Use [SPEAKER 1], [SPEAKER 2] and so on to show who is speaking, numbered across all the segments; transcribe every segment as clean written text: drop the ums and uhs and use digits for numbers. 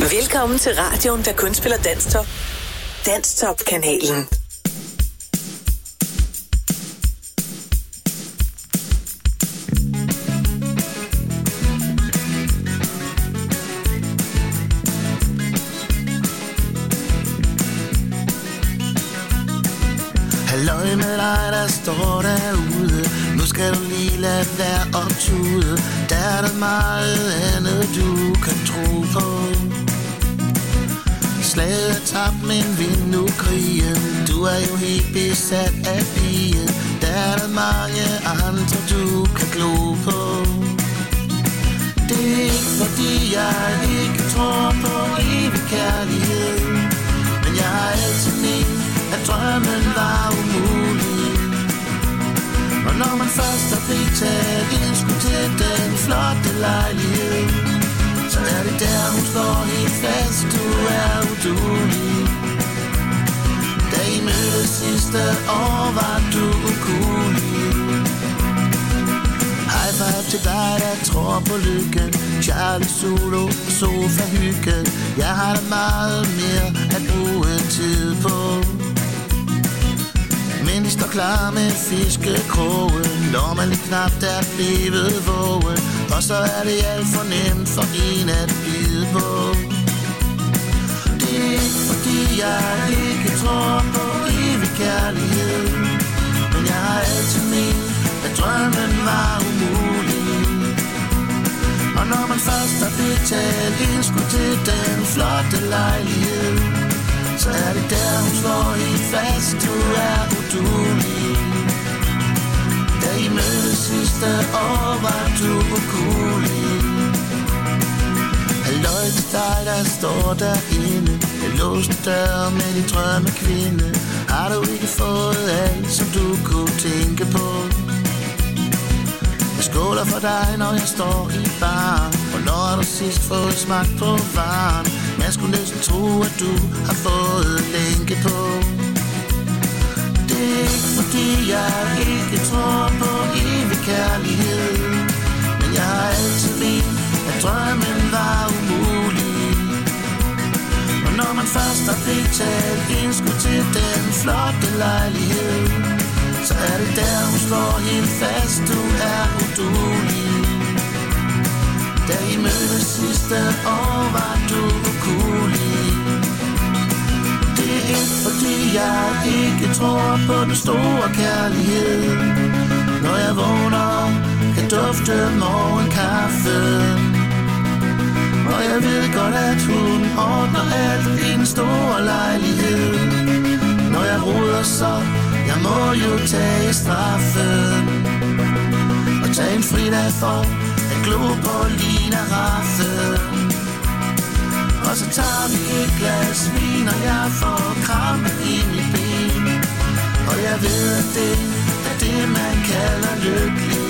[SPEAKER 1] Velkommen til radioen, der kun spiller Danstop. Danstop-kanalen.
[SPEAKER 2] Halløj med dig, der står derude. Nu skal du lige lade være optude. Der er der meget andet, du kan tro på. Slaget er tabt, men vind nu krigen. Du er jo helt besat af pigen. Der er der mange andre, du kan glo på. Det er ikke fordi jeg ikke tror på evig kærlighed, men jeg har altid ment, at drømmen var umulig. Og når man først har betalt indskud til den flotte lejlighed, så er det der, hun står helt fast, du er uduelig. Da I mødtes sidste år, var du ukulig. High five til dig, der tror på lykken. Charlie Zulu, sofa hygge. Jeg har da meget mere at bruge tid på. Men de står klar med fiskekrogen, når man lige knap er blevet vågen. Og så er det alt for nemt for en at bide på. Det er ikke fordi jeg ikke tror på evig kærlighed, men jeg har altid ment, at drømmen var umulig. Og når man først har betalt indskud til den flotte lejlighed, så er det der, hun slår helt fast, du er uduelig. Da I mødtes sidste år, var du ukulig. Halløj til dig, der står derinde. Jeg låste dør med din drømmekvinde. Har du ikke fået alt, som du kunne tænke på? Jeg skåler for dig, når jeg står i baren. Hvornår har du sidst fået smagt på varen? Man skulle næsten tro, at du har fået længe på. Det er ikke fordi jeg ikke tror på evig kærlighed, men jeg har altid ment, at drømmen var umulig. Og når man først har betalt indskud til den flotte lejlighed, så er det der, hun slår helt fast, du er udulig. Da I mødtes sidste år, var du ukulig. Det er ikke fordi jeg ikke tror på den store kærlighed. Når jeg vågner, kan dufte morgenkaffe. Og jeg ved godt, at hun ordner alt i den store lejlighed. Når jeg roder så, jeg må jo tage straffen og tage en fridag for at glo på Lina Raffe. Og så tager vi et glas vin, og jeg får krampe i mit ben. Og jeg ved, at det er det, man kalder lykkelig.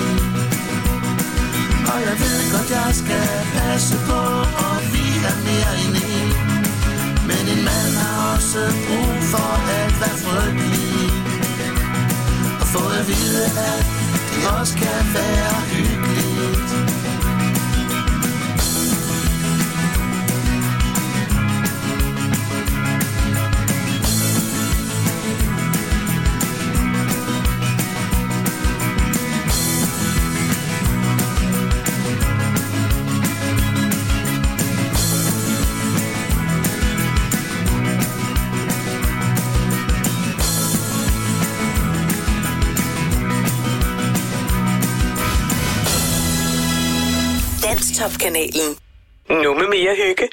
[SPEAKER 2] Og jeg ved godt, jeg skal passe på, og vi er mere end en. Men en mand har også brug for at være frygtelig. Og få at vide, at det også kan være hyggeligt.
[SPEAKER 1] Danstop-kanalen. Nu med mere hygge.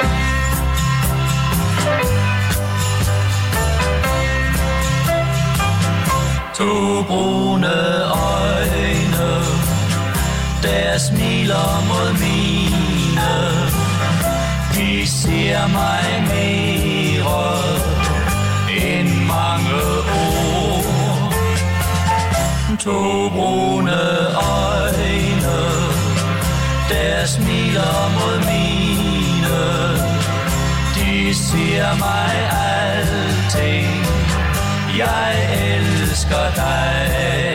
[SPEAKER 3] To brune øjne, der smiler mod mine. De ser mig mere end mange ord. To brune øjne, der smiler mod mine. De siger mig alting. Jeg elsker dig.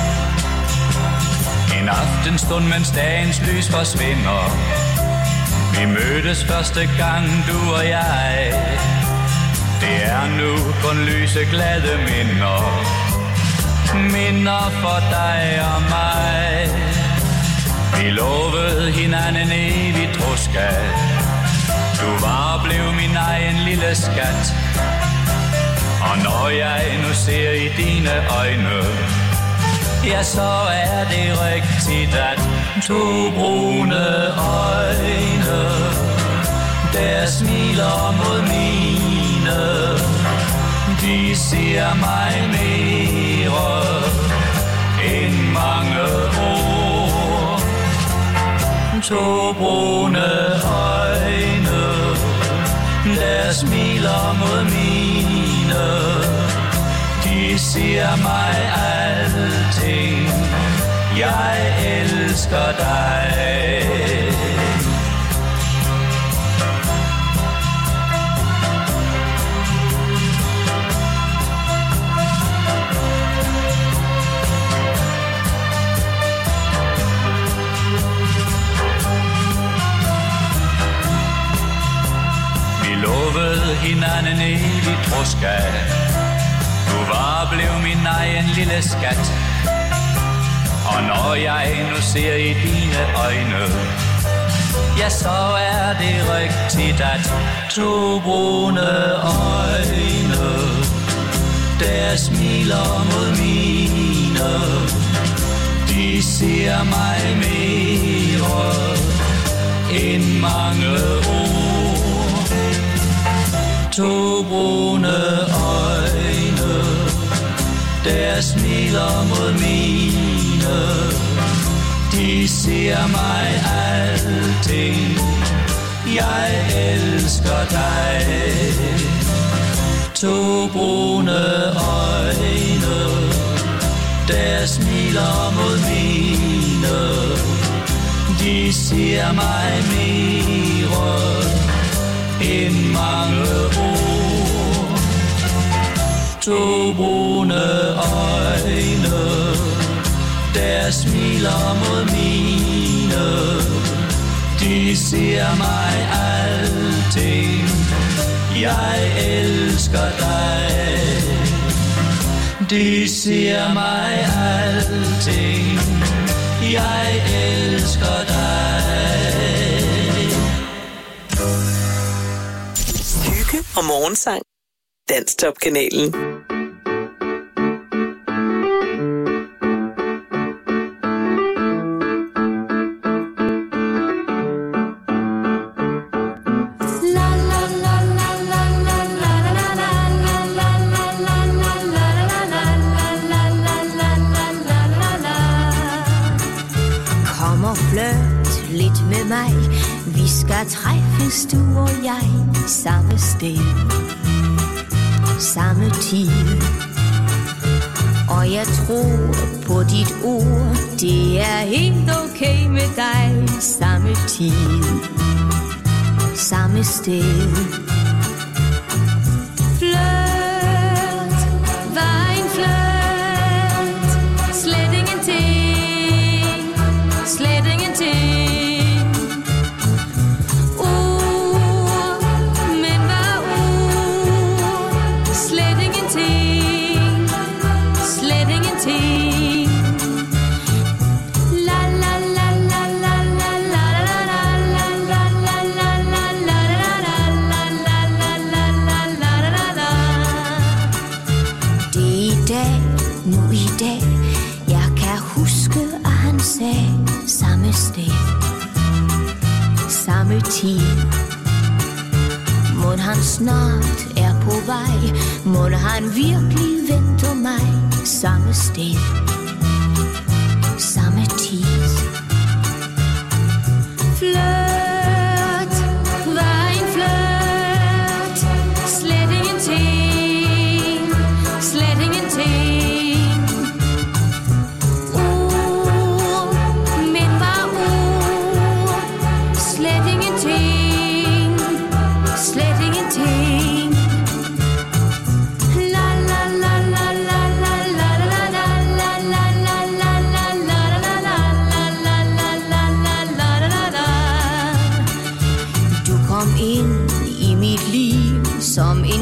[SPEAKER 3] En aftenstund, mens dagens lys forsvinder, Vi mødtes første gang, du og jeg. Det er nu kun lyse glade minder. Minder for dig og mig. Vi lovede hinanden evig troskab. Du var og blev min egen lille skat. Og når jeg nu ser i dine øjne, ja, så er det rigtigt, at to brune øjne, der smiler mod mine, de siger mig mere end mange ord. To brune øjne, der smiler mod mine, de siger mig alting. Jeg elsker dig. Vi lovede hinanden evig troskab. Du var og blev min egen lille skat. Og når jeg nu ser i dine øjne, ja, så er det rigtigt, at to brune øjne, der smiler mod mine, de siger mig mere end mange ord. To brune øjne, der smiler mod mine, de siger mig alting. Jeg elsker dig. To brune øjne, der smiler mod mine, de siger mig mere end mange ord. To brune øjne, der smiler mod mine, de siger mig alting. Jeg elsker dig. De siger mig alting. Jeg elsker dig.
[SPEAKER 1] Hygge og morgensang. Danstop-kanalen.
[SPEAKER 4] Vi skal træffes, du og jeg, samme sted, samme tid. Og jeg tror på dit ord, det er helt okay med dig. Samme tid, samme sted. Flirt, var en flirt, slet ingenting, slet ingenting. Samme sted, samme tid. Mon han snart er på vej, mon han virkelig venter mig. Samme sted, samme tid. Flirt, var en flirt, slet ingenting, slet ingenting.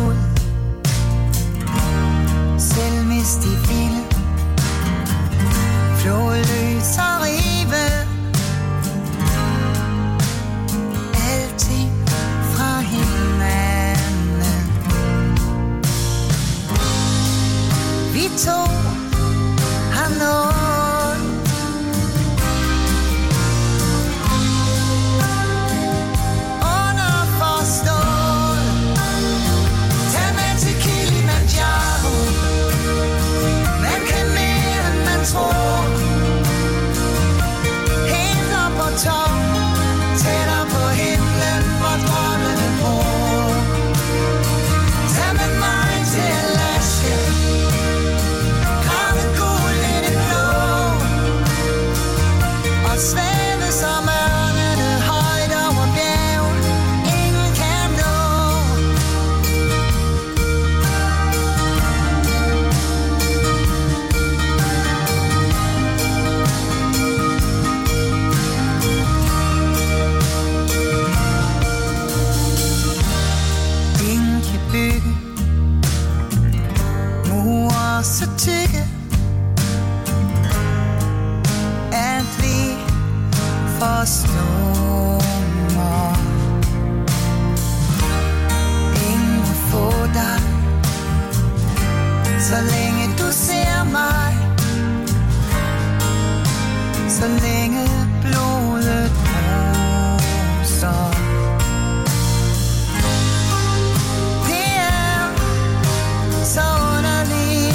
[SPEAKER 5] ud. Selvmistig vilde, flåløs og rive. Alting fra hinanden. Vi to har nået så tykke, at vi forstår mig. Ingen må få dig, så længe du ser mig, så længe blodet bruser. Det er så underligt.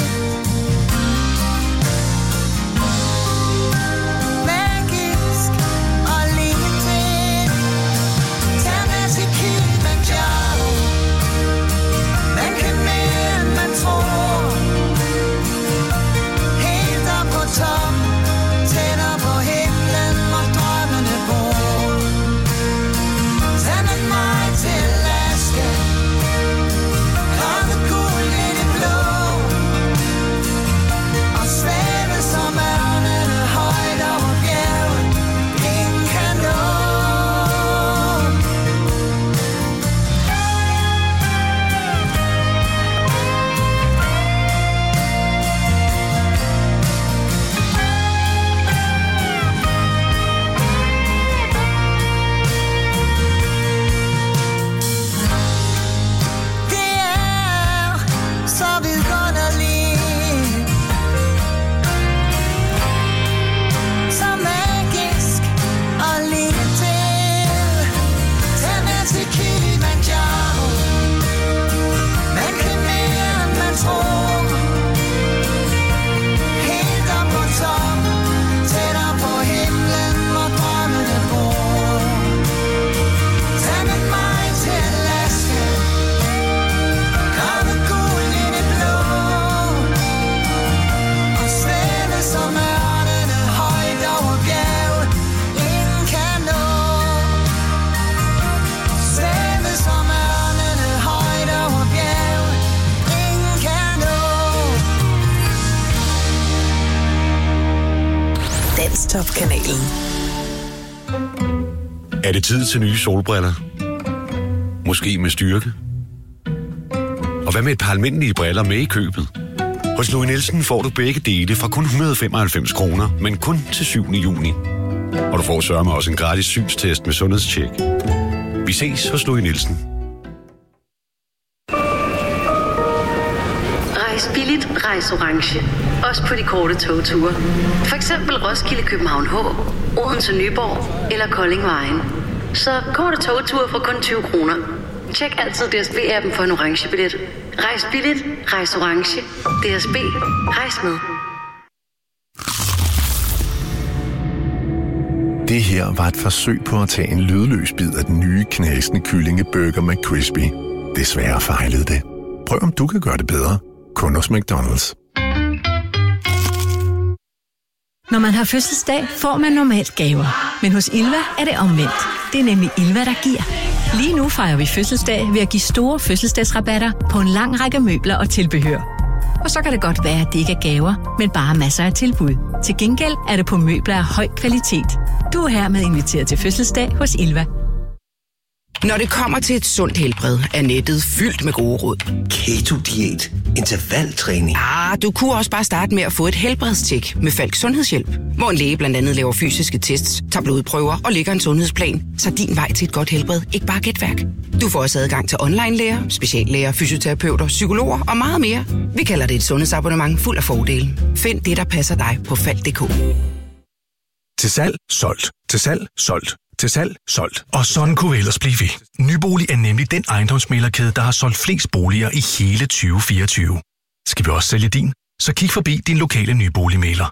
[SPEAKER 1] Danstop-kanalen.
[SPEAKER 6] Er det tid til nye solbriller? Måske med styrke? Og hvad med et par almindelige briller med i købet? Hos Louis Nielsen får du begge dele fra kun 195 kroner, men kun til 7. juni. Og du får sørme også en gratis synstest med sundhedstjek. Vi ses hos Louis Nielsen.
[SPEAKER 7] Rejs billigt, rejs orange. Også på de korte togture. For eksempel Roskilde, København H, Odense, Nyborg eller Kolding Vejen. Så korte togture for kun 20 kroner. Tjek altid DSB-appen for en orange billet. Rejs billigt, rejs orange. DSB, rejs med.
[SPEAKER 8] Det her var et forsøg på at tage en lydløs bid af den nye knasende kyllingeburger McCrispy. Desværre fejlede det. Prøv om du kan gøre det bedre. Kun hos McDonald's.
[SPEAKER 9] Når man har fødselsdag, får man normalt gaver. Men hos Ilva er det omvendt. Det er nemlig Ilva, der giver. Lige nu fejrer vi fødselsdag ved at give store fødselsdagsrabatter på en lang række møbler og tilbehør. Og så kan det godt være, at det ikke er gaver, men bare masser af tilbud. Til gengæld er det på møbler af høj kvalitet. Du er hermed inviteret til fødselsdag hos Ilva.
[SPEAKER 10] Når det kommer til et sundt helbred, er nettet fyldt med gode råd.
[SPEAKER 11] Keto-diæt, intervaltræning.
[SPEAKER 10] Du kunne også bare starte med at få et helbredstjek med Falks Sundhedshjælp, hvor en læge blandt andet laver fysiske tests, tager blodprøver og lægger en sundhedsplan, så din vej til et godt helbred ikke bare er gætværk. Du får også adgang til online-læger, speciallæger, fysioterapeuter, psykologer og meget mere. Vi kalder det et sundhedsabonnement fuld af fordele. Find det, der passer dig på Falk.dk.
[SPEAKER 12] Til salg, solgt. Til salg, solgt. Til salg, solgt. Og sådan kunne vi ellers blive ved. Nybolig er nemlig den ejendomsmæglerkæde, der har solgt flest boliger i hele 2024. Skal vi også sælge din? Så kig forbi din lokale nyboligmægler.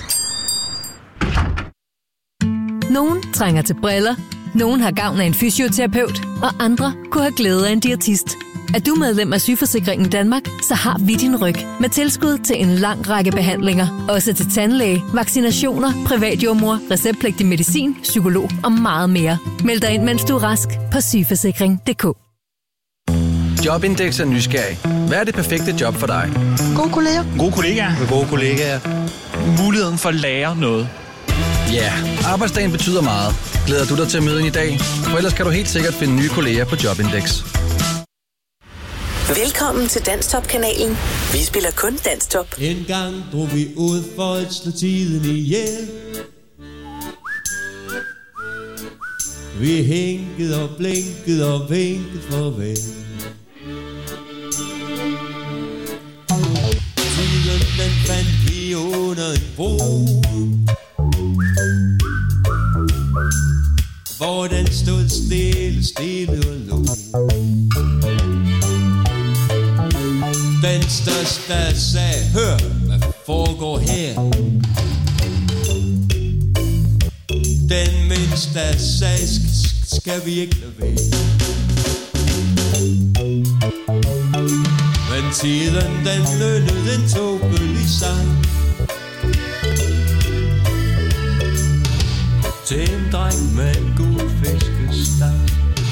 [SPEAKER 9] Nogen trænger til briller, nogen har gavn af en fysioterapeut, og andre kunne have glæde af en diætist. Er du medlem af Sygeforsikringen Danmark, så har vi din ryg med tilskud til en lang række behandlinger. Også til tandlæge, vaccinationer, privatjordmor, receptpligtig medicin, psykolog og meget mere. Meld dig ind, mens du er rask på sygeforsikring.dk.
[SPEAKER 13] Jobindex er nysgerrig. Hvad er det perfekte job for dig?
[SPEAKER 14] Gode kolleger.
[SPEAKER 15] Gode kollegaer.
[SPEAKER 14] Med gode kollegaer.
[SPEAKER 15] Muligheden for at lære noget.
[SPEAKER 13] Ja, arbejdsdagen betyder meget. Glæder du dig til at møde ind i dag? For ellers kan du helt sikkert finde nye kolleger på Jobindex.
[SPEAKER 1] Velkommen til Danstop-kanalen. Vi spiller kun Danstop.
[SPEAKER 16] En gang drog vi ud for at slå tiden ihjel. Vi hænkede og blinkede og vinkede farvel. Tiden den fandt vi under en bro, hvor den stod stille og lå. Den største sagde, hør, hvad foregår her? Den mindste sagde, skal vi ikke lade være? Men tiden den lønnede en tåbelig sang til en dreng med en god fiskestang.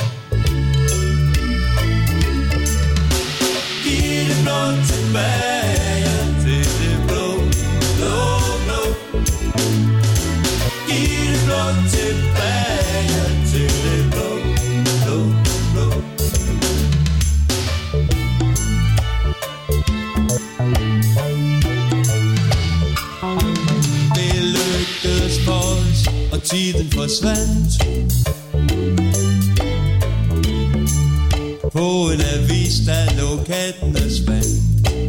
[SPEAKER 16] Giv det blå tilbage til det blå, blå, blå. Giv det blå tilbage til det blå, blå, blå. Det lykkedes for os, og tiden forsvandt. På en avis, der lå kattenes vand.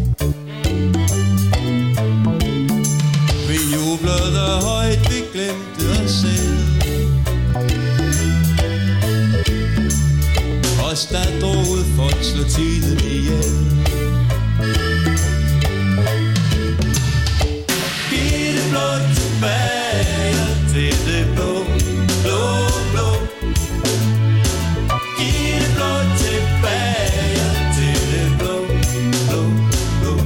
[SPEAKER 16] Vi jublede højt, vi glemte os selv. Os der drog ud for at slå tiden ihjel. Giv det blå tilbage til det blå, blå, blå. Giv det blå tilbage til det blå, blå, blå.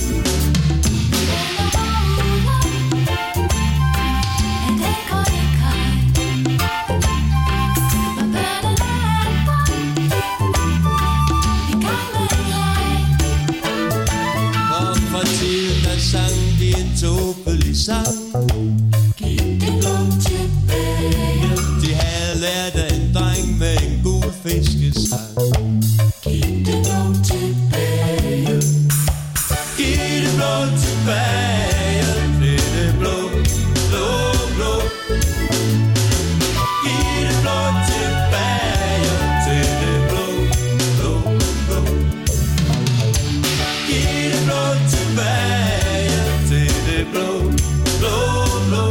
[SPEAKER 16] Og fra tiden der sang de en tåbelig sang. Giv det blå tilbage. De havde lært af en dreng med en gul fiskestang. Giv det blå tilbage. Giv det blå tilbage til det blå, blå, blå. Giv det blå tilbage til det blå, blå, blå. Giv det blå tilbage til det blå, blå, blå.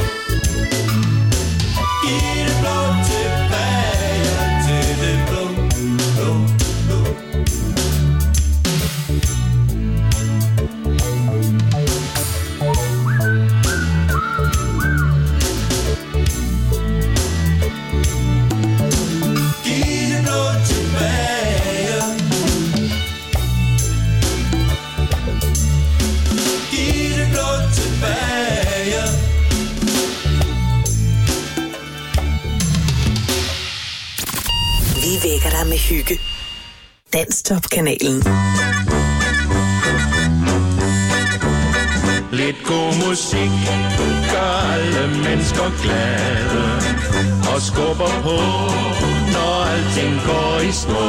[SPEAKER 16] Giv det blå tilbage til det blå, blå, blå. Giv det blå tilbage. Giv det blå tilbage.
[SPEAKER 1] Vi vækker dig med hygge. Danstop-kanalen.
[SPEAKER 3] Lidt god musik gør alle mennesker glade og skubber på, når alting går i stå.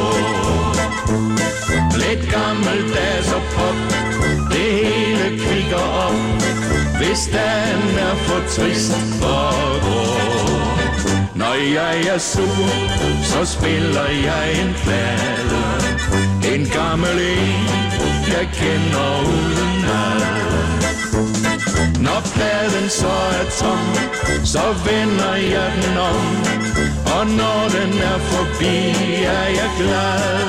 [SPEAKER 3] Lidt gammeldags og pop, det hele kvikker op, hvis dagen er for trist og grå. Når jeg er sur, så spiller jeg en plade, en gammel en, jeg kender udenad. Når pladen så er tom, så vender jeg den om, og når den er forbi, er jeg glad.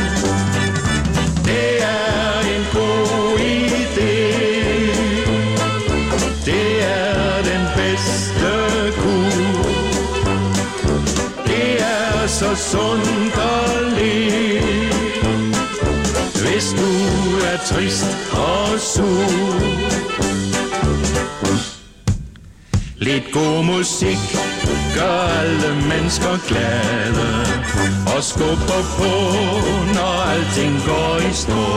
[SPEAKER 3] Det er en god idé, det er den bedste kur. Det er så sundt og let, hvis du er trist og sur. Lidt god musik gør alle mennesker glade, og skubber på, når alting går i stå.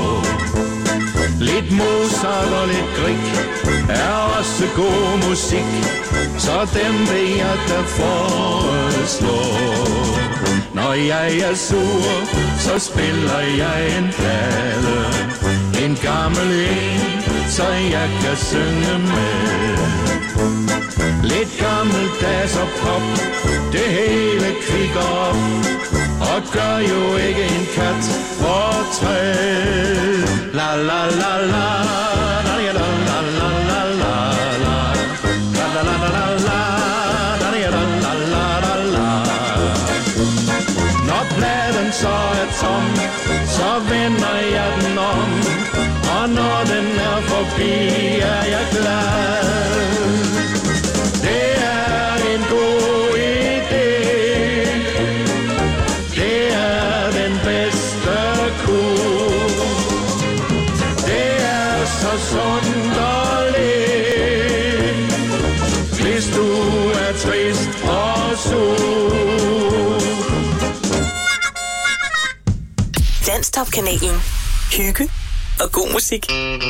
[SPEAKER 3] Lidt Mozart og lidt Grieg er også god musik, så dem vil jeg da foreslå. Når jeg er sur, så spiller jeg en plade, en gammel en, så jeg kan synge med. Lidt gammeldags og pop, det hele kvikker op, og gør jo ikke en kat fortræd. La la la la, la la la la la la la, la la la la la, la la la la. Når pladen så er tom, så vender jeg den om, og når den er forbi, er jeg glad. Det er en god idé, det er den bedste kur. Det er så sundt og let, hvis du er trist og sur.
[SPEAKER 1] Danstop-kanalen. Hygge og god musik.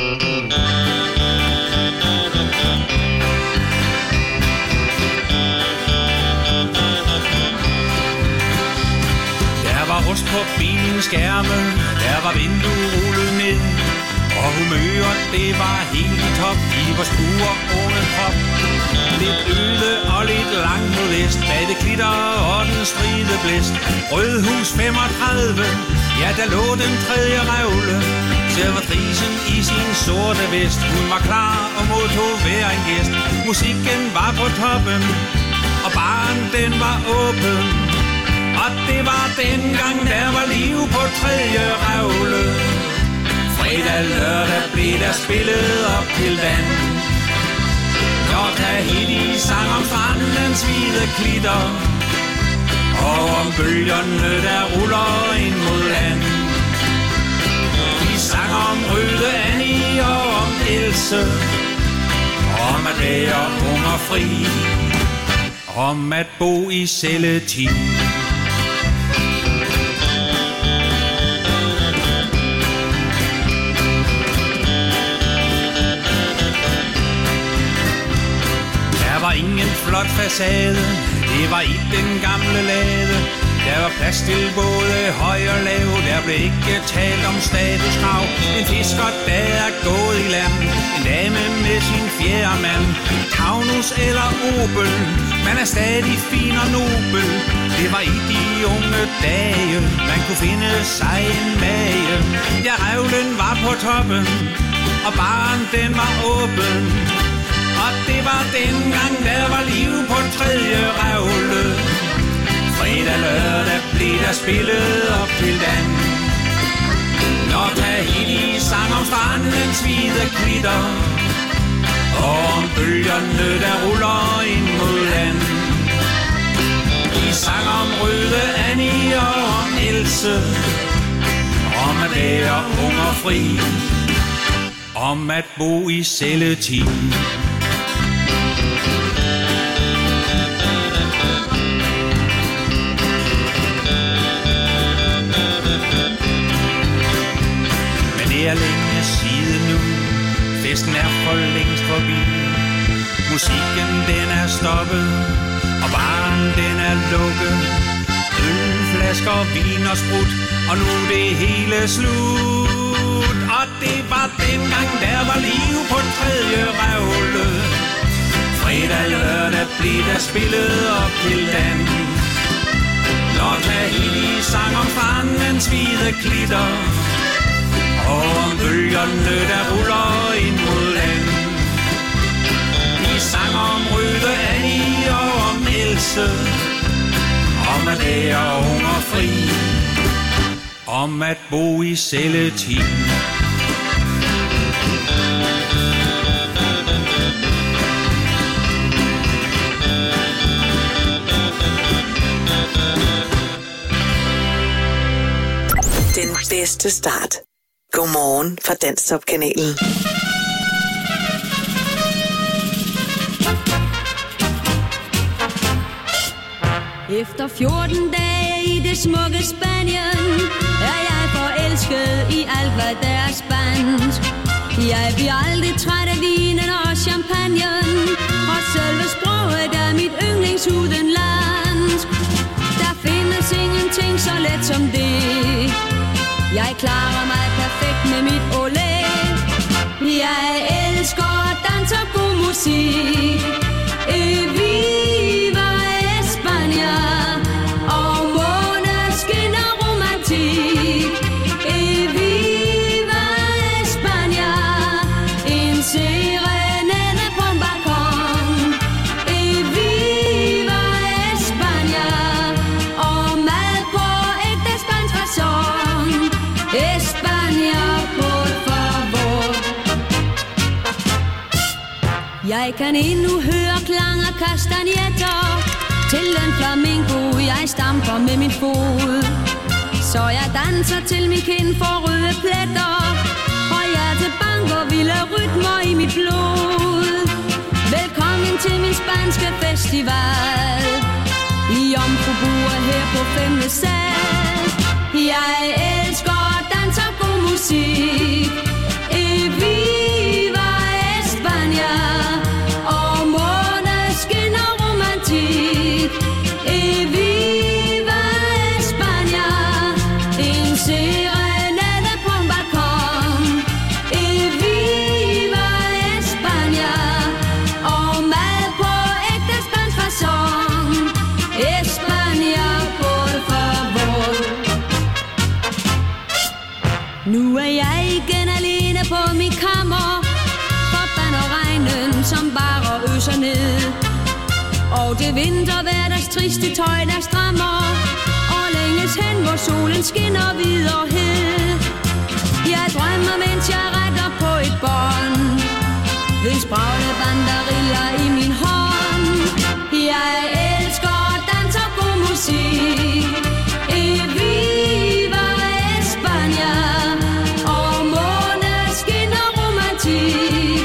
[SPEAKER 14] Rust på bilens skærme, der var vinduet rullet ned, og humøret det var helt i top i vores pure unge krop. Lidt øde og lidt langt mod vest, bag det klitter og den stride blæst. Rødhus 35, ja der lå den tredje revle, servitrisen i sin sorte vest. Hun var klar og modtog hver en gæst. Musikken var på toppen, og baren den var åben. Og det var dengang, der var liv på tredje revle. Fredag, lørdag blev der spillet op til vand. Når Tahiti sang om strandens hvide klitter, og om bølgerne, der ruller ind mod land. De sang om Røde Annie og om Else, om at være ung og fri, om at bo i celletid. Ingen flot facade, det var i den gamle lade. Der var plads til både høj og lav, der blev ikke talt om statuskrav. En fisker, der er gået i land, en dame med sin fjerde mand. Taunus eller Opel, man er stadig fin og nobel. Det var i de unge dage, man kunne finde sig en mage. Ja, revlen var på toppen, og baren den var åben. Og det var dengang, der var liv på tredje revle. Fredag, lørdag blev der spillet op til dan. Når Tahiti sang om strandens hvide klitter, og om bølgerne, der ruller ind mod land. De sang om Røde Annie og om Else, om at være ung og fri, om at bo i celletid. Det er længe siden nu, festen er for længst forbi. Musikken den er stoppet, og baren den er lukket. Øl flasker vin og sprut, og nu det hele slut. Og det var dengang, der var liv på den tredje revle. Fredag lørdag blev der spillet op til den. Når Tahiti sang om strandens hvide klitter, og om bølgerne, der ruller ind mod land. De sang om Røde Annie og om Else, om at være ung og fri, om at bo i celletid.
[SPEAKER 1] Den bedste start. Godmorgen fra Danstop-kanalen.
[SPEAKER 4] Efter 14 dage i det smukke Spanien er jeg forelsket i alt, hvad der er spansk. Jeg bliver aldrig træt af vinen og champagnen, og selve sproget er mit yndlingsudenlandsk. Der findes ingenting så let som det. Jeg klarer mig perfekt med mit olé. Jeg elsker dans og god musik. Viva España og måneskin og romantik. Viva España, en serenade på en balkon. Viva España og mad på ægte spansk facon. España, por favor. Jeg kan endnu høre klang af kastanjetter til den flamingo, jeg stamper med min fod. Så jeg danser til min kind for røde pletter, og hjertet banker vilde rytmer i mit blod. Velkommen til min spanske festival, i Jomfrubure her på 5. sal. Jeg elsker dans og god musik. Viva España og måneskin og romantik. Viva España, en serenade på en balkon. Viva España og mad på ægte spansk facon. España, por favor. Nu er jeg igen alene på min kammer, forbander regnen, som bare øser ned. Og det vinterhverdags triste tøj, der strammer, og længes hen, hvor solen skinner hvid og hed. Jeg drømmer, mens jeg rækker på et bånd, ved en spraglende banderilla i min hånd. Jeg elsker dans og god musik. Viva España og måneskin og romantik.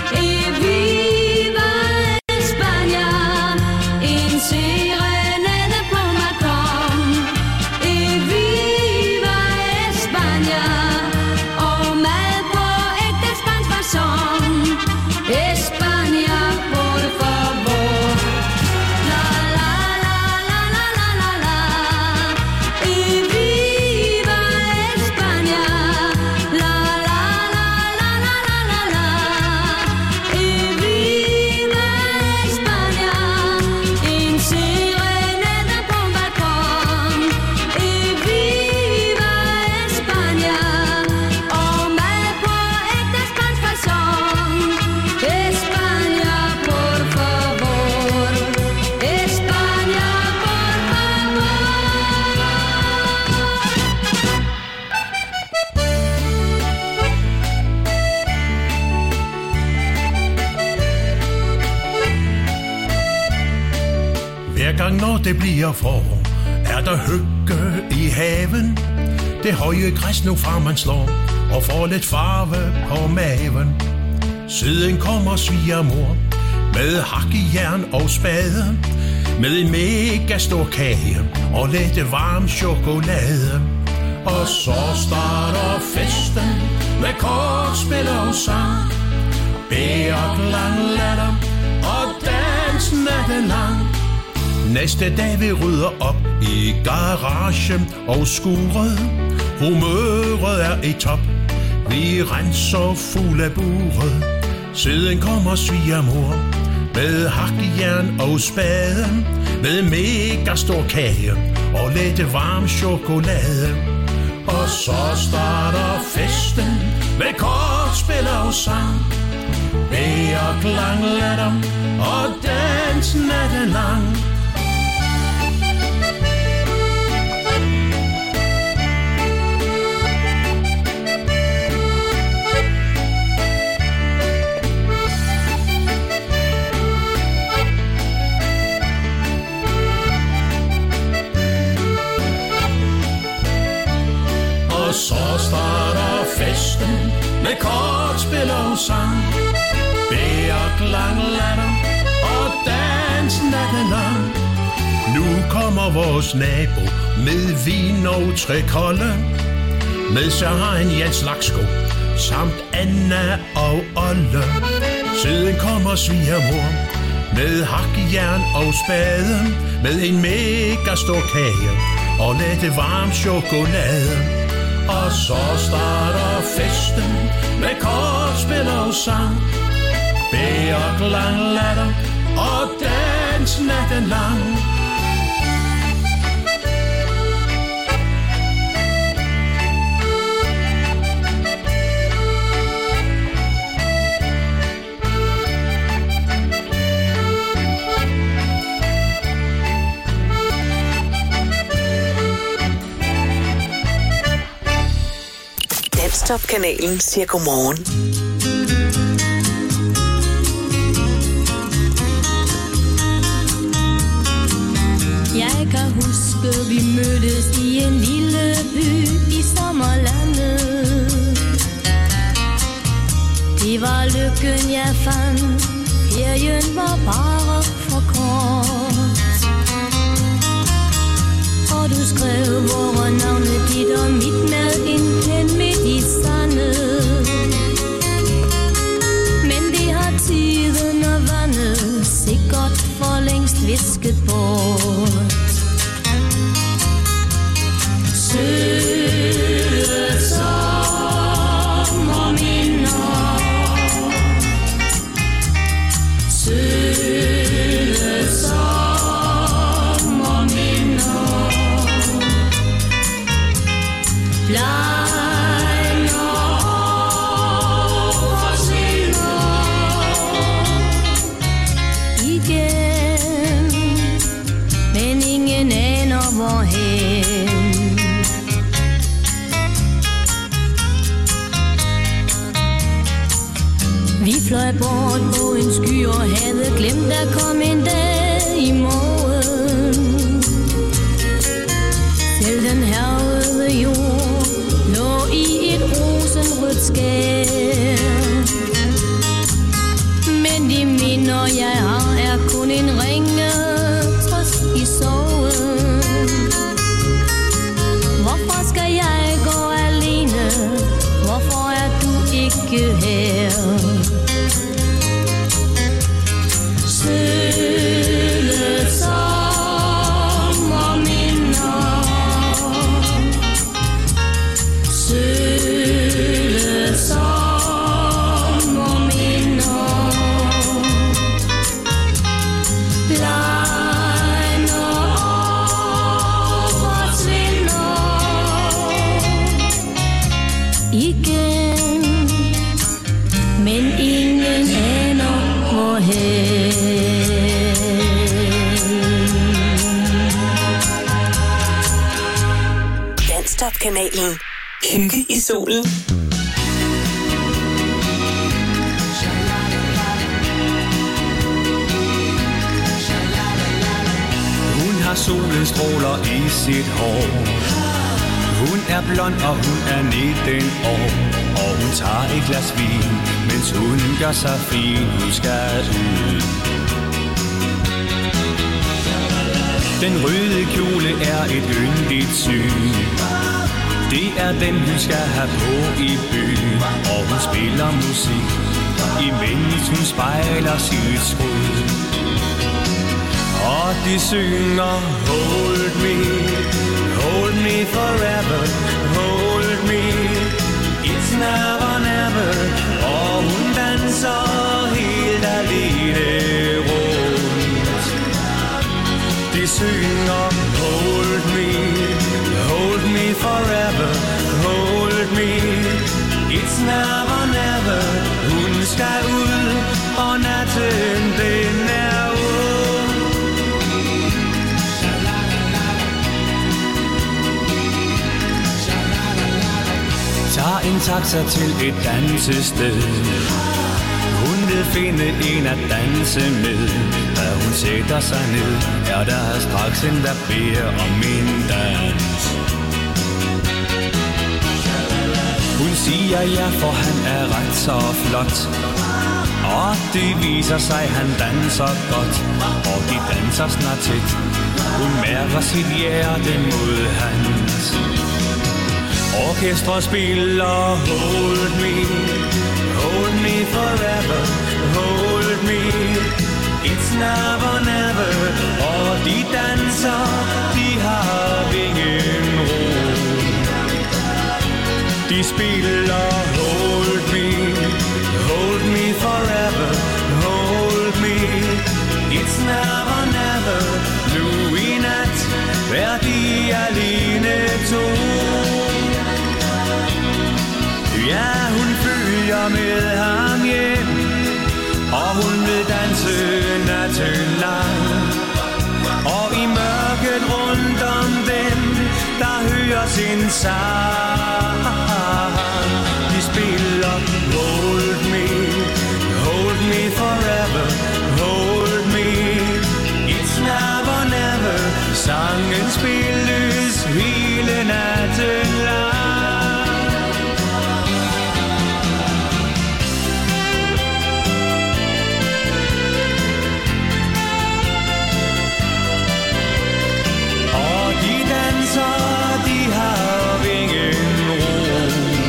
[SPEAKER 4] Viva España, en serenade på balkon. Viva España og mad på ægte spansk facon. España, por favor. La la la la la la la la. Viva España. La la la la la la la la. Viva España. En serenade på en balkon. Viva España og mad på ægte spansk facon. España, por favor. España, por favor.
[SPEAKER 17] Hver gang når det bliver forår, er der hygge i haven. Det høje græs nu fra man slår, og får lidt farve på maven. Siden kommer svigermor med hakkejern og spade, med en mega stor kage og lidt varm chokolade. Og så starter festen med kortspil og sang, bæreklang latter og dans natten lang. Næste dag vi rydder op i garagen og skuret. Humøret er i top. Vi renser fuld af buret. Siden kommer svigermor med hakjern og spade, med mega stor kage og lidt varm chokolade. Og så starter festen med kortspil og sang, bæger, klang, latter og dans natten lang. Og så starter festen med kortspil og sang, bæger, klang, latter og dans natten lang. Nu kommer vores nabo med vin og trekolde, med Søren Jens Laksko samt Anna og Olle. Siden kommer svigermor med hakjern og spade, med en mega stor kage og lidt varm chokolade. Og så starter festen med kortspil og sang, bæger, klang, latter og dans natten lang.
[SPEAKER 1] Danstop-kanalen siger godmorgen.
[SPEAKER 4] Jeg kan huske, vi mødtes i en lille by i sommerlandet. Det var lykken, jeg fandt. Ferien var bare for kort. Og du skrev vore navne, dit og mit, med en pen midt i sandet. Men det har tiden og vandet sikkert for længst visket bort. Søde sommerminder, søde sommerminder, blegner og forsvinder igen, men ingen aner hvorhen. Vi fløj bort på en sky og havde glemt at komme en dag i morgen. Selv den hærgede jord lå i et rosenrødt skær. Men de minder jeg har er kun en ringe trøst i sorgen. Hvorfor skal jeg gå alene? Hvorfor er du ikke her? Søde sommerminder, søde sommerminder, blegner og forsvinder igen, men ingen aner hvorhen.
[SPEAKER 1] Danstop-kanalen. Hygge i solen.
[SPEAKER 14] Hun har solens stråler i sit hår. Hun er blond og hun er 19 år. Og hun tager et glas vin, mens hun gør sig fin. Hun skal ud. Den røde kjole er et yndigt syn. Det er den, hun skal have på i byen. Og hun spiller musik, imens hun spejler sit skud.
[SPEAKER 16] Og de synger hold me forever, hold me, it's never, never. Og hun danser helt alene rundt. De synger hold me forever, hold me, it's never, never. Hun skal ud, og natten den er ung. Tag en taxa til et dansested. Hun vil finde en at danse med. Da hun sætter sig ned, er der straks en, der beder om en dans. Hun siger ja, for han er ret så flot. Og det viser sig, han danser godt. Og de danser snart tæt. Hun mærker sit hjerte mod hans. Orkestret spiller hold me forever, hold me, it's never, never. Og de danser, de har ingen ro. De spiller hold me forever, hold me, it's never, never. Nu i nat er de alene to. Ja, hun følger med ham hjem, og hun vil danse natten lang. Og i mørket rundt om dem, der hører sin sang. De spiller hold me forever, hold me, it's never, never. Sangen spilles hele natten lang. De har ingen ro.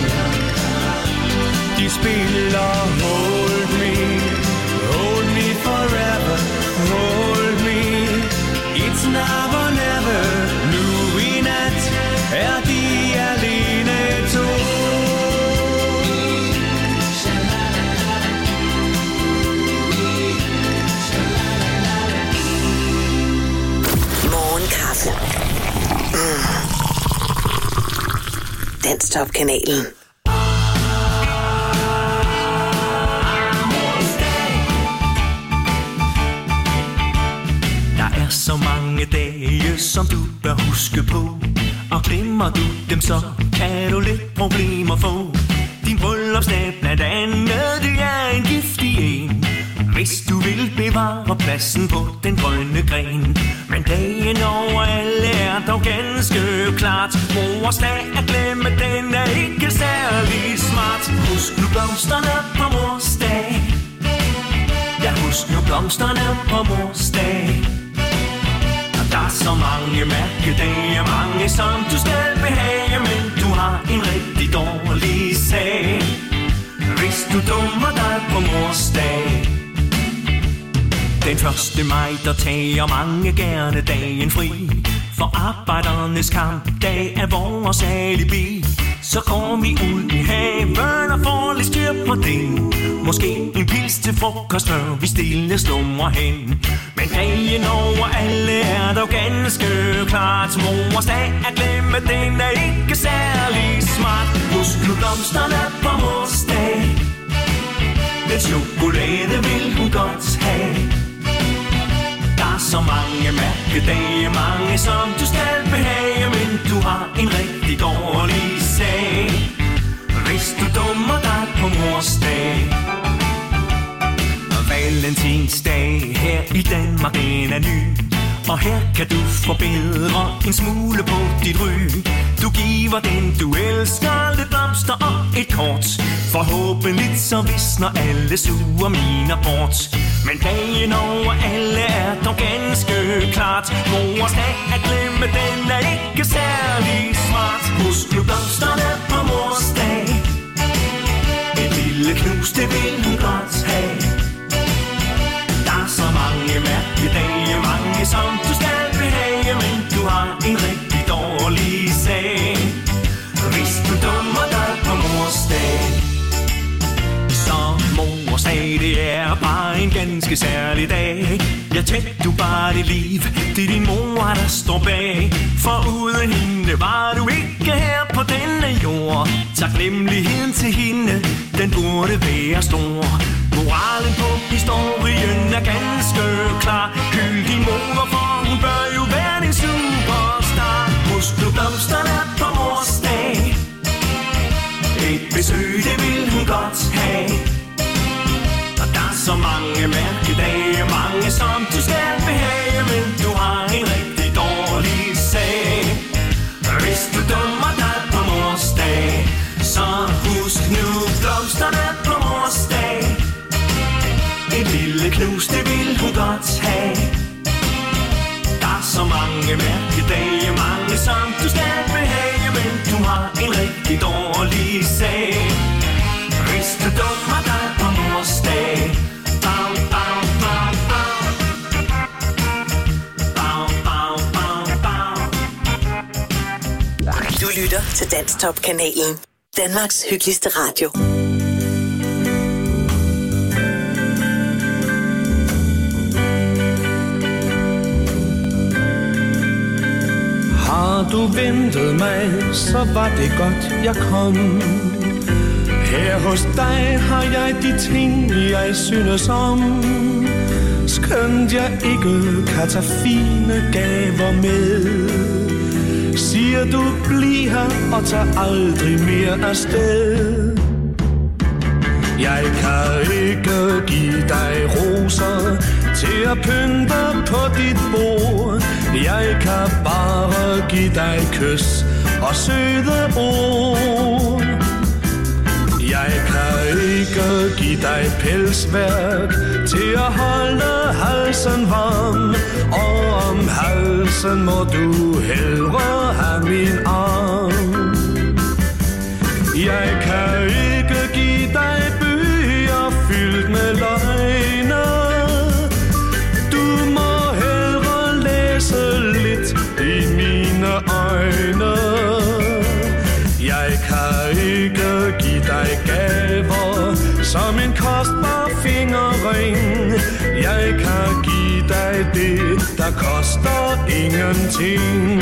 [SPEAKER 16] De spiller hold me forever, hold me, it's never, never. Nu i nat er de alene to.
[SPEAKER 1] Morgenkaffe. Danstop-kanalen.
[SPEAKER 16] Der er så mange dage, som du bør huske på. Og glemmer du dem, så kan du lidt problemer få. Din bryllupsdag blandt andet, det er en giftig en. Hvis du vil bevare pladsen på den grønne gren. Men dagen over alle er dog ganske klart. Mors dag at glemme, den er ikke særlig smart. Husk nu blomsterne på mors dag. Ja, husk nu blomsterne på mors dag. Der er så mange mærkedage, mange som du skal behage. Men du har en rigtig dårlig sag, hvis du dummer dig på mors dag. Den 1. maj, der tager mange gerne dagen fri. For arbejdernes kampdag er vores alibi. Så går vi ud i haven og får lidt styr på det. Måske en pils til frokost, før vi stille slumrer hen. Men dagen over alle er dog ganske klart. Mors dag at glemme, den er ikke særlig smart. Husk nu blomsterne på mors dag. Lidt chokolade vil hun godt have. Der er så mange mærkedage, mange som du skal behage. Men du har en rigtig dårlig sag, hvis du dummer dig på mors dag. Valentinsdag her i Danmark, den er ny. Og her kan du forbedre en smule på dit ry. Du giver den du elsker lidt blomster og et kort. Forhåbentlig så visner alle sure miner bort. Men dagen over alle er dog ganske klart. Mors dag at glemme, den er ikke særlig smart. Husk nu blomsterne på mors dag. Et lille knus, det vil hun godt have. Der er så mange mærkedage, mange som
[SPEAKER 18] ganske særlig dag. Jeg tænkte du bare dit liv, det er din mor der står bag. For uden hende var du ikke her på denne jord. Taknemmeligheden til hende, den burde være stor. Moralen på historien er ganske klar. Hyld din mor, for hun bør jo være din superstar. Husk nu blomsterne på mors dag. Et besøg, det vil hun godt have. Og der er så mange mærkedage, mange som du skal behage. Men du har en rigtig dårlig sag. Hvis du dummer dig på mors dag, så husk nu blomsterne på mors dag. Et lille knus, det vil hun godt have. Der er så mange mærkedage, mange som du skal behage. Men du har en rigtig dårlig sag. Hvis du dummer dig på mors dag. Bam, bam, bam, bam. Bam, bam, bam, bam.
[SPEAKER 1] Du lytter til Danstop-kanalen. Danmarks hyggeligste radio.
[SPEAKER 18] Har du ventet mig, så var det godt, jeg kom. Her hos dig har jeg de ting, jeg synes om. Skønt jeg ikke kan tage fine gaver med. Siger du, bliv her og tag aldrig mere afsted. Jeg kan ikke give dig roser til at pynte på dit bord. Jeg kan bare give dig kys og søde ord. Jeg kan ikke give dig pelsværk til at holde halsen varm. Og om halsen må du hellere have min arm. Jeg kan ikke give dig bøger fyldt med løgne. Du må hellere læse lidt i mine øjne. Jeg kan ikke give dig gaver som en kostbar fingerring. Jeg kan give dig det, der koster ingenting.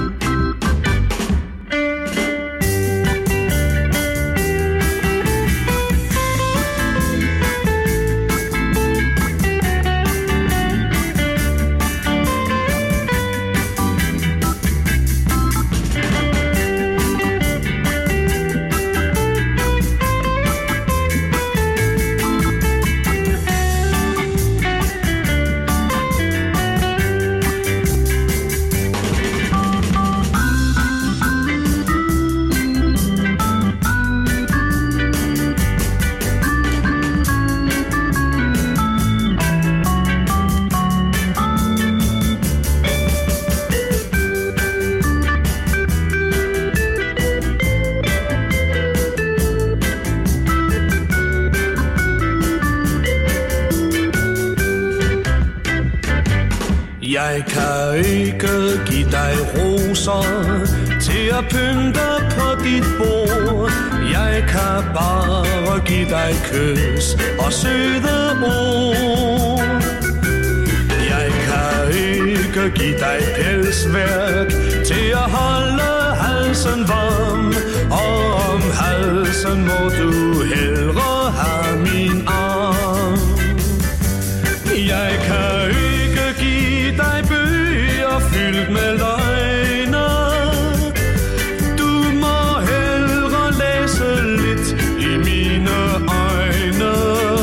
[SPEAKER 18] Jeg kan ikke give dig roser til at pynte på dit bord. Jeg kan bare give dig kys og søde ord. Jeg kan ikke give dig pelsværk til at holde halsen varm. Og om halsen må du hellere have min arm. Jeg kan ikke give dig bøger fyldt med løgne. Du må hellere læse lidt i mine øjne.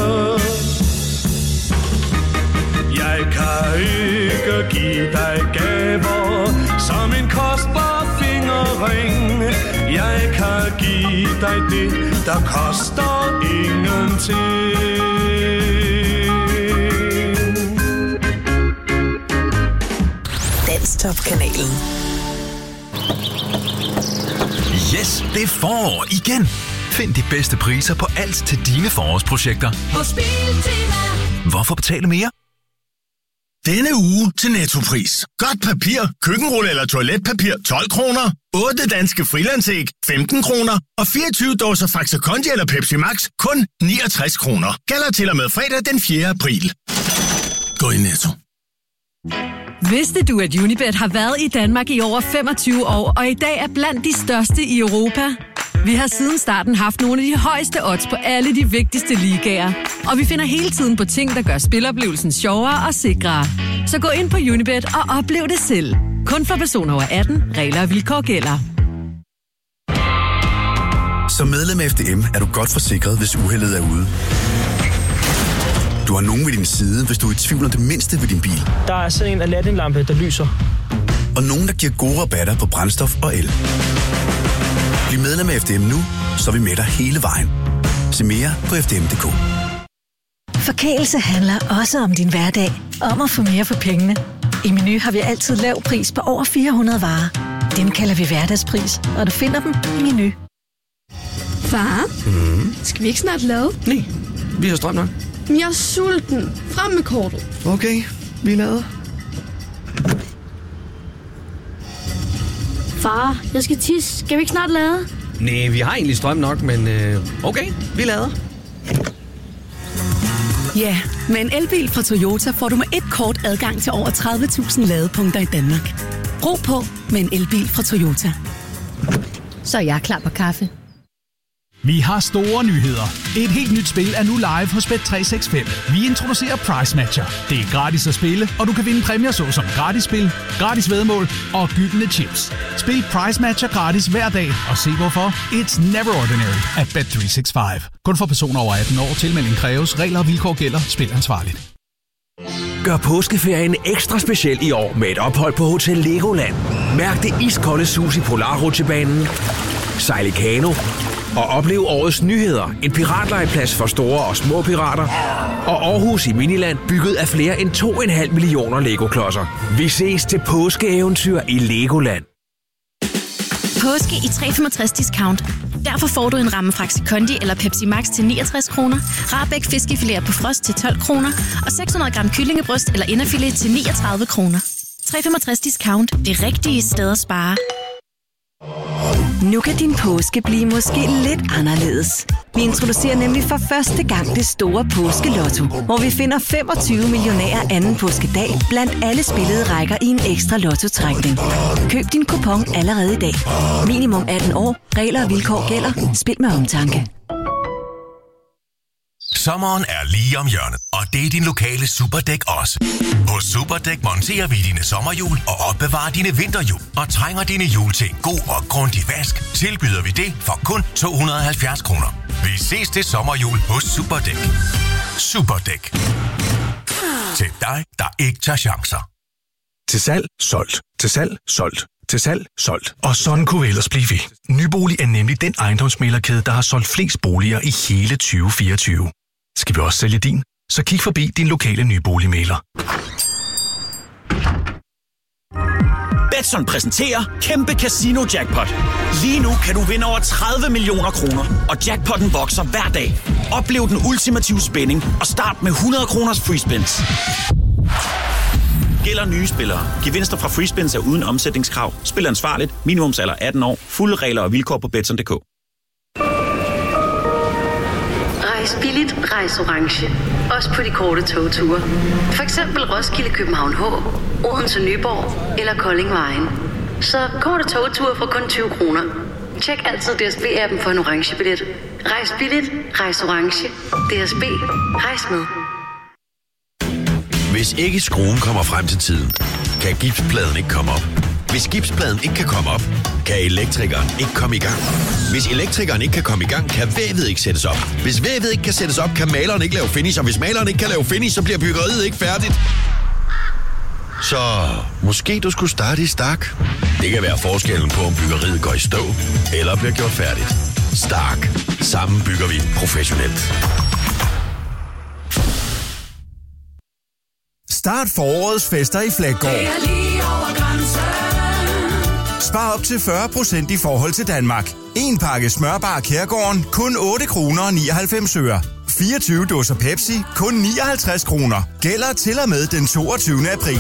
[SPEAKER 18] Jeg kan ikke give dig gaver som en kostbar fingerring. Jeg kan give dig det, der koster ingenting.
[SPEAKER 1] Danstop-kanalen.
[SPEAKER 19] Yes, det er forår igen. Find de bedste priser på alt til dine forårsprojekter.
[SPEAKER 20] Hos Biltema.
[SPEAKER 19] Hvorfor betale mere?
[SPEAKER 20] Denne uge til Nettopris. Godt papir, køkkenrulle eller toiletpapir 12 kroner. 8 danske frilandsæg 15 kroner. Og 24 dåser Faxe Kondi eller Pepsi Max kun 69 kroner. Gælder til og med fredag den 4. april. Gå i Netto.
[SPEAKER 21] Vidste du, at Unibet har været i Danmark i over 25 år, og i dag er blandt de største i Europa? Vi har siden starten haft nogle af de højeste odds på alle de vigtigste ligaer. Og vi finder hele tiden på ting, der gør spiloplevelsen sjovere og sikrere. Så gå ind på Unibet og oplev det selv. Kun for personer over 18, regler og vilkår gælder.
[SPEAKER 22] Som medlem af FDM er du godt forsikret, hvis uheldet er ude. Du har nogen ved din side, hvis du er i tvivl om det mindste ved din bil.
[SPEAKER 23] Der er sådan en Aladdin-lampe, der lyser.
[SPEAKER 22] Og nogen, der giver gode rabatter på brændstof og el. Bliv medlem af FDM nu, så er vi med dig hele vejen. Se mere på fdm.dk.
[SPEAKER 9] Forkælelse handler også om din hverdag. Om at få mere for pengene. I Meny har vi altid lav pris på over 400 varer. Dem kalder vi hverdagspris, og du finder dem i Meny.
[SPEAKER 24] Far, skal vi ikke snart lade?
[SPEAKER 13] Nej, vi har strøm nok.
[SPEAKER 24] Jeg er sulten. Frem med kortet.
[SPEAKER 13] Okay, vi lader.
[SPEAKER 24] Far, jeg skal tisse. Skal vi ikke snart lade?
[SPEAKER 13] Nej, vi har egentlig strøm nok, men okay, vi lader.
[SPEAKER 25] Ja, med en elbil fra Toyota får du med et kort adgang til over 30.000 ladepunkter i Danmark. Ro på med en elbil fra Toyota.
[SPEAKER 24] Så er jeg klar på kaffe.
[SPEAKER 26] Vi har store nyheder. Et helt nyt spil er nu live hos Bet365. Vi introducerer Price Matcher. Det er gratis at spille, og du kan vinde præmier såsom gratis spil, gratis væddemål og gyldne chips. Spil Price Matcher gratis hver dag, og se hvorfor. It's never ordinary at Bet365. Kun for personer over 18 år. Tilmelding kræves. Regler og vilkår gælder. Spil ansvarligt.
[SPEAKER 27] Gør påskeferien ekstra speciel i år med et ophold på Hotel Legoland. Mærk det iskolde sus i Polarrutsjebanen, sejl i kano og oplev årets nyheder. En piratlegeplads for store og små pirater. Og Aarhus i Miniland, bygget af flere end 2,5 millioner Lego-klodser. Vi ses til påskeeventyr i Legoland.
[SPEAKER 28] Påske i 365 discount. Derfor får du en ramme Faxe Kondi eller Pepsi Max til 69 kroner, Rahbæk fiskefilet på frost til 12 kroner og 600 gram kyllingebryst eller inderfilet til 39 kroner. 365 discount. Det rigtige sted at spare.
[SPEAKER 29] Nu kan din påske blive måske lidt anderledes. Vi introducerer nemlig for første gang det store påskelotto, hvor vi finder 25 millionærer anden påskedag blandt alle spillede rækker i en ekstra lottotrækning. Køb din kupon allerede i dag. Minimum 18 år. Regler og vilkår gælder. Spil med omtanke.
[SPEAKER 19] Sommeren er lige om hjørnet, og det er din lokale Superdæk også. Hos Superdæk monterer vi dine sommerhjul og opbevarer dine vinterhjul. Og trænger dine hjul til en god og grundig vask, tilbyder vi det for kun 270 kroner. Vi ses til sommerhjul hos Superdæk. Superdæk. Til dig, der ikke tager chancer.
[SPEAKER 12] Til salg, solgt. Til salg, solgt. Til salg, solgt. Og sådan kunne vi ellers blive ved. Nybolig er nemlig den ejendomsmæglerkæde, der har solgt flest boliger i hele 2024. Skal vi også sælge din? Så kig forbi din lokale nyboligmægler.
[SPEAKER 30] Betson præsenterer Kæmpe Casino Jackpot. Lige nu kan du vinde over 30 millioner kroner, og jackpotten vokser hver dag. Oplev den ultimative spænding og start med 100 kroners free spins. Gælder nye spillere. Gevinster fra free spins er uden omsætningskrav. Spil ansvarligt. Minimumsalder 18 år. Fulde regler og vilkår på Betson.dk.
[SPEAKER 7] Rejs billigt, rejs orange. Også på de korte togture. For eksempel Roskilde, København H, Odense, Nyborg eller Kolding Vejen. Så korte togture for kun 20 kroner. Tjek altid DSB-appen for en orange billet. Rejs billigt, rejs orange. DSB. Rejs med.
[SPEAKER 6] Hvis ikke skruen kommer frem til tiden, kan gipspladen ikke komme op. Hvis gipspladen ikke kan komme op, kan elektrikeren ikke komme i gang. Hvis elektrikeren ikke kan komme i gang, kan vævet ikke sættes op. Hvis vævet ikke kan sættes op, kan maleren ikke lave finish. Og hvis maleren ikke kan lave finish, så bliver byggeriet ikke færdigt. Så måske du skulle starte i Stark. Det kan være forskellen på, om byggeriet går i stå eller bliver gjort færdigt. Stark. Sammen bygger vi professionelt.
[SPEAKER 31] Start forårets fester i Flækgaard. Spar op til 40% i forhold til Danmark. En pakke smørbar Kærgården kun 8 kroner og 99 øre. 24 dåser Pepsi, kun 59 kroner. Gælder til og med den 22. april.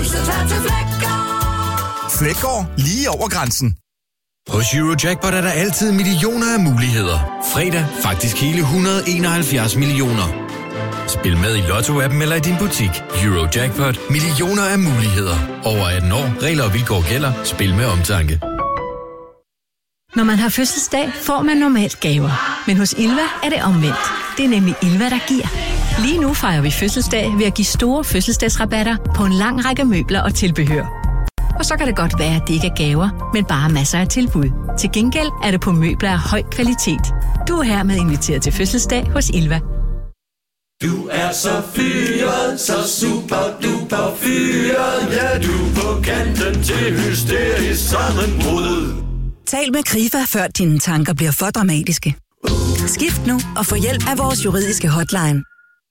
[SPEAKER 31] Fleggaard, lige over grænsen.
[SPEAKER 27] Hos Eurojackpot er der altid millioner af muligheder. Fredag faktisk hele 171 millioner. Spil med i Lotto-appen eller i din butik. Eurojackpot. Millioner af muligheder. Over 18 år. Regler og vilkår gælder. Spil med omtanke.
[SPEAKER 9] Når man har fødselsdag, får man normalt gaver. Men hos Ilva er det omvendt. Det er nemlig Ilva, der giver. Lige nu fejrer vi fødselsdag ved at give store fødselsdagsrabatter på en lang række møbler og tilbehør. Og så kan det godt være, at det ikke er gaver, men bare masser af tilbud. Til gengæld er det på møbler af høj kvalitet. Du er hermed inviteret til fødselsdag hos Ilva.
[SPEAKER 18] Du er så fyret, så super duper fyret. Ja, du er på kanten til hysterisk sammenbrud.
[SPEAKER 2] Tal med Krifa, før dine tanker bliver for dramatiske. Skift nu og få hjælp af vores juridiske hotline.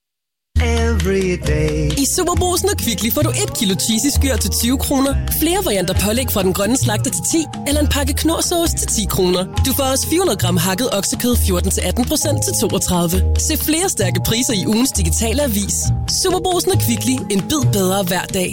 [SPEAKER 3] I Superbrugsen og Kvickly får du 1 kilo cheesy skyr til 20 kroner, flere varianter pålæg fra den grønne slagter til 10, eller en pakke knorrsauce til 10 kroner. Du får også 400 gram hakket oksekød 14-18% til 32. Se flere stærke priser i ugens digitale avis. Superbrugsen og Kvickly. En bid bedre hver dag.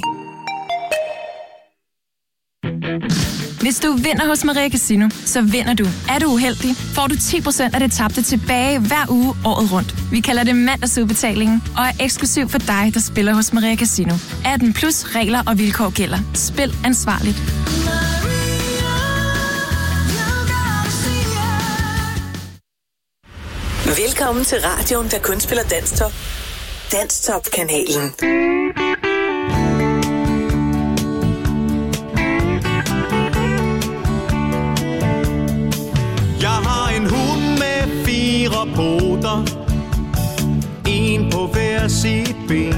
[SPEAKER 4] Hvis du vinder hos Maria Casino, så vinder du. Er du uheldig, får du 10% af det tabte tilbage hver uge året rundt. Vi kalder det mandagsudbetalingen og er eksklusiv for dig, der spiller hos Maria Casino. 18 plus regler og vilkår gælder. Spil ansvarligt.
[SPEAKER 1] Velkommen til radioen, der kun spiller Danstop. Danstop-kanalen.
[SPEAKER 18] Jeg har en hund med 4 poter, en på hver sit ben.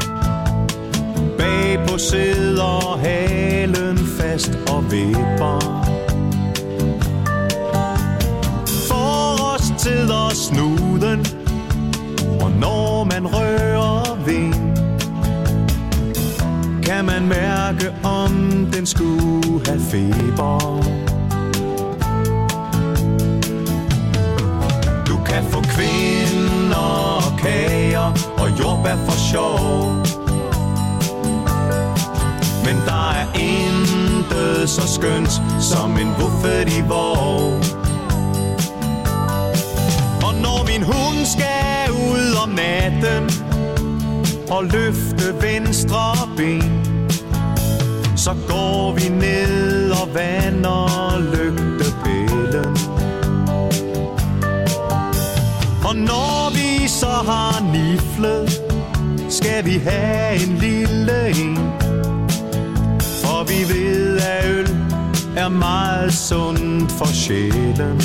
[SPEAKER 18] Bagpå sidder halen fast og vipper. Forrest sidder snuden, og når man rører ved, kan man mærke, om den skulle have feber. Kan få kvinder og kager og jordbær for sjov. Men der er intet så skønt som en buffet i vår. Og når min hund skal ud om natten og løfte venstre ben, så går vi ned og vander lygtepælen. Og når vi så har niflet, skal vi have en lille en. For vi ved, at øl er meget sundt for sjælen.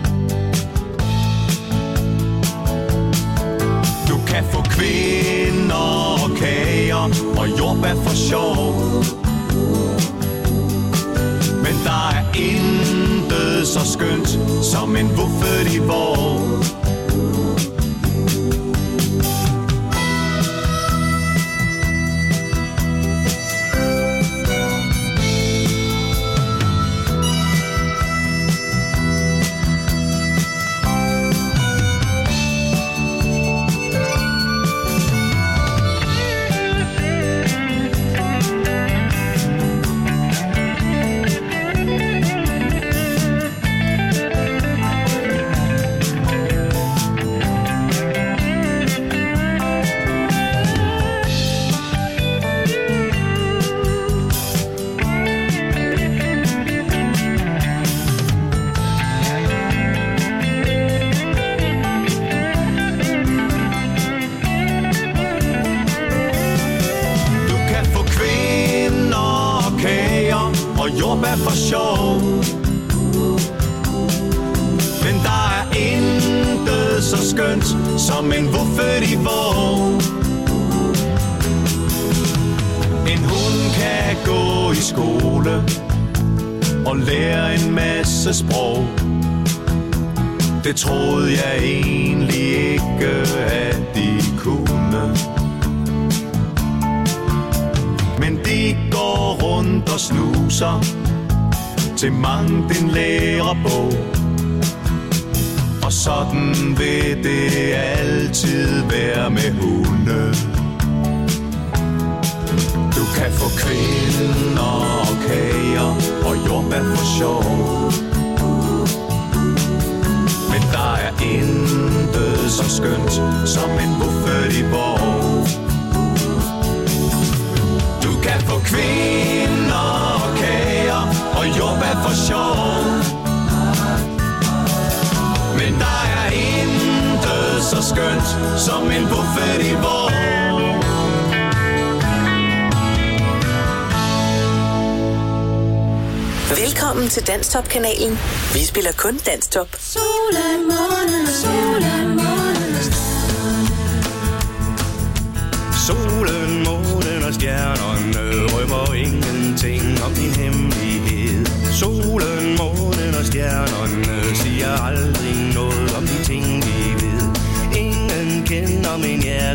[SPEAKER 18] Du kan få kvinder og kager og jordbær for sjov. Men der er intet så skønt som en buffet i vår. Jordbær for sjov. Men der er intet så skønt som en buffet i vår. En hund kan gå i skole og lære en masse sprog. Det troede jeg egentlig ikke, at de kunne. Men de går rundt og snuser til mangt en lærebog.
[SPEAKER 32] Og sådan vil det altid være med hunde. Du kan få kvinder og kager og jordbær for sjov. Men der er intet så skønt som en buffet i Borg. Du kan få kvinder og kager og jordbær for sjov. Men der er intet så skønt som en buffet i Borg.
[SPEAKER 1] Velkommen til Danstop-kanalen. Vi spiller kun Danstop.
[SPEAKER 5] Solen, månen og solen, månen og
[SPEAKER 18] Solen, månen og stjernerne rømmer ingenting om din hemmelighed. Solen, månen og stjernerne siger aldrig noget om de ting, vi ved. Ingen kender min hjerte.